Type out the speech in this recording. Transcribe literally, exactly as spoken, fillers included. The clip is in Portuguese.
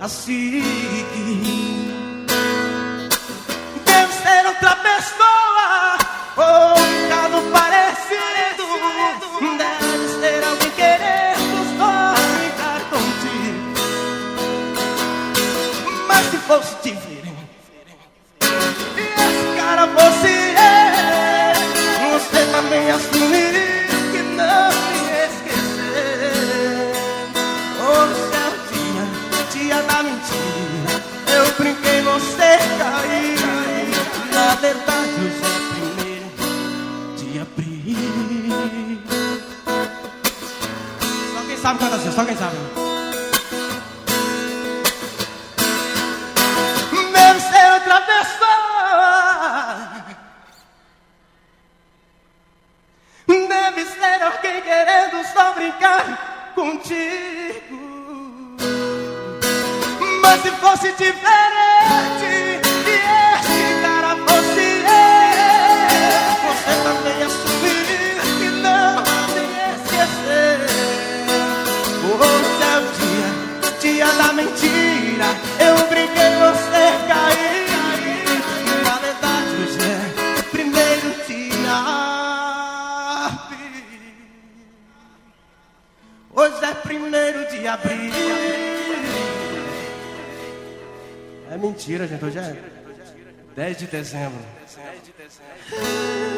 assim. Deve ser outra pessoa ou um caso parecido. Deve ser alguém querendo só brincar contigo. Mas se fosse diferente e esse cara fosse eu, você também assumiria que não me esquecer. Hoje é o dia, dia da mentira. Eu brinquei, você caiu. Na verdade hoje é primeiro de abril. Só quem sabe canta assim, só quem sabe. Deve ser outra pessoa. Deve ser alguém querendo só brincar contigo. Mas se fosse diferente e esse cara fosse eu, você também assumiria que não me esquecer. Hoje é o dia, dia da mentira. Eu brinquei, você caiu. Na verdade hoje é primeiro dia. Hoje é primeiro de abril. É mentira, gente. Hoje é dez de dezembro.